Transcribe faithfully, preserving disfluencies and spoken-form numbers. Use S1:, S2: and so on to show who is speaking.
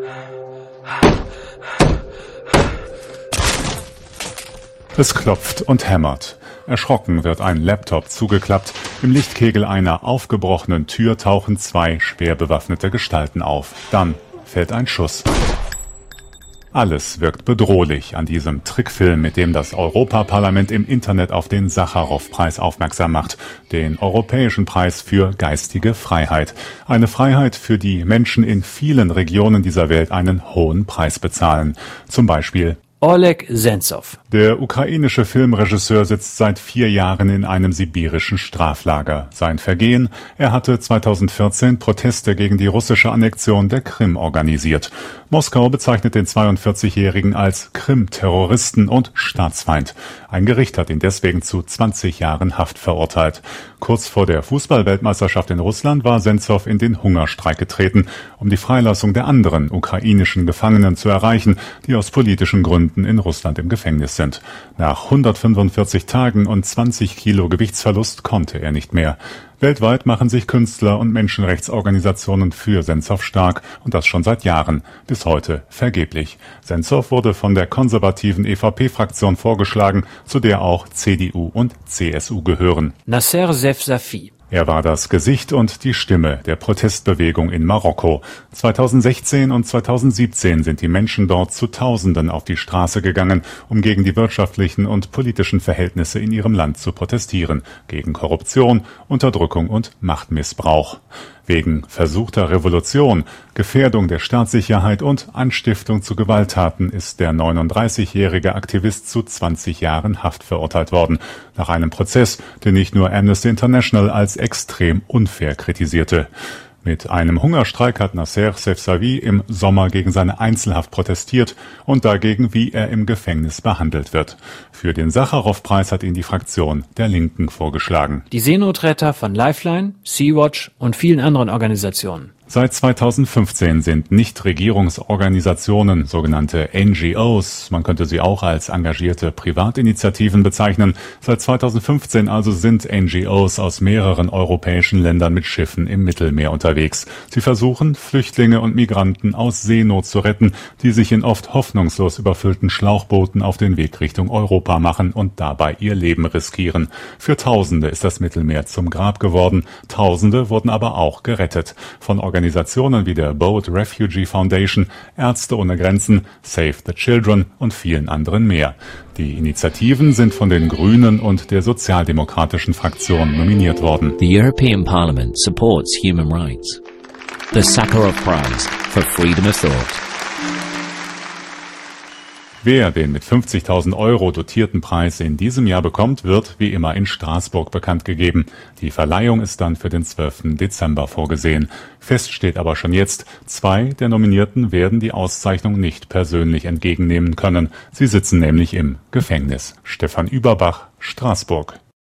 S1: Es klopft und hämmert. Erschrocken wird ein Laptop zugeklappt. Im Lichtkegel einer aufgebrochenen Tür tauchen zwei schwer bewaffnete Gestalten auf. Dann fällt ein Schuss. Alles wirkt bedrohlich an diesem Trickfilm, mit dem das Europaparlament im Internet auf den Sacharow-Preis aufmerksam macht, den Europäischen Preis für geistige Freiheit. Eine Freiheit, für die Menschen in vielen Regionen dieser Welt einen hohen Preis bezahlen. Zum Beispiel
S2: Oleg Sentsov.
S1: Der ukrainische Filmregisseur sitzt seit vier Jahren in einem sibirischen Straflager. Sein Vergehen: Er hatte zweitausendvierzehn Proteste gegen die russische Annexion der Krim organisiert. Moskau bezeichnet den zweiundvierzigjährigen als Krim-Terroristen und Staatsfeind. Ein Gericht hat ihn deswegen zu zwanzig Jahren Haft verurteilt. Kurz vor der Fußball-Weltmeisterschaft in Russland war Sentsov in den Hungerstreik getreten, um die Freilassung der anderen ukrainischen Gefangenen zu erreichen, die aus politischen Gründen in Russland im Gefängnis sind. Nach hundertfünfundvierzig Tagen und zwanzig Kilo Gewichtsverlust konnte er nicht mehr. Weltweit machen sich Künstler und Menschenrechtsorganisationen für Sentsov stark, und das schon seit Jahren, bis heute vergeblich. Sentsov wurde von der konservativen E V P-Fraktion vorgeschlagen, zu der auch C D U und C S U gehören.
S2: Nasser Sefsafi.
S1: Er war das Gesicht und die Stimme der Protestbewegung in Marokko. zweitausendsechzehn und zweitausendsiebzehn sind die Menschen dort zu Tausenden auf die Straße gegangen, um gegen die wirtschaftlichen und politischen Verhältnisse in ihrem Land zu protestieren, gegen Korruption, Unterdrückung und Machtmissbrauch. Wegen versuchter Revolution, Gefährdung der Staatssicherheit und Anstiftung zu Gewalttaten ist der neununddreißigjährige Aktivist zu zwanzig Jahren Haft verurteilt worden, nach einem Prozess, den nicht nur Amnesty International als extrem unfair kritisierte. Mit einem Hungerstreik hat Nasser Sefsavi im Sommer gegen seine Einzelhaft protestiert und dagegen, wie er im Gefängnis behandelt wird. Für den Sacharow-Preis hat ihn die Fraktion der Linken vorgeschlagen.
S2: Die Seenotretter von Lifeline, Sea-Watch und vielen anderen Organisationen.
S1: Seit zweitausendfünfzehn sind Nichtregierungsorganisationen, sogenannte N G Os, man könnte sie auch als engagierte Privatinitiativen bezeichnen, seit zweitausendfünfzehn also sind N G Os aus mehreren europäischen Ländern mit Schiffen im Mittelmeer unterwegs. Sie versuchen, Flüchtlinge und Migranten aus Seenot zu retten, die sich in oft hoffnungslos überfüllten Schlauchbooten auf den Weg Richtung Europa machen und dabei ihr Leben riskieren. Für Tausende ist das Mittelmeer zum Grab geworden, Tausende wurden aber auch gerettet. Von Organisationen wie der Boat Refugee Foundation, Ärzte ohne Grenzen, Save the Children und vielen anderen mehr. Die Initiativen sind von den Grünen und der sozialdemokratischen Fraktion nominiert worden.
S3: The European Parliament supports human rights. The Sakharov Prize for Freedom of Thought.
S1: Wer den mit fünfzigtausend Euro dotierten Preis in diesem Jahr bekommt, wird wie immer in Straßburg bekannt gegeben. Die Verleihung ist dann für den zwölften Dezember vorgesehen. Fest steht aber schon jetzt, zwei der Nominierten werden die Auszeichnung nicht persönlich entgegennehmen können. Sie sitzen nämlich im Gefängnis. Stefan Überbach, Straßburg.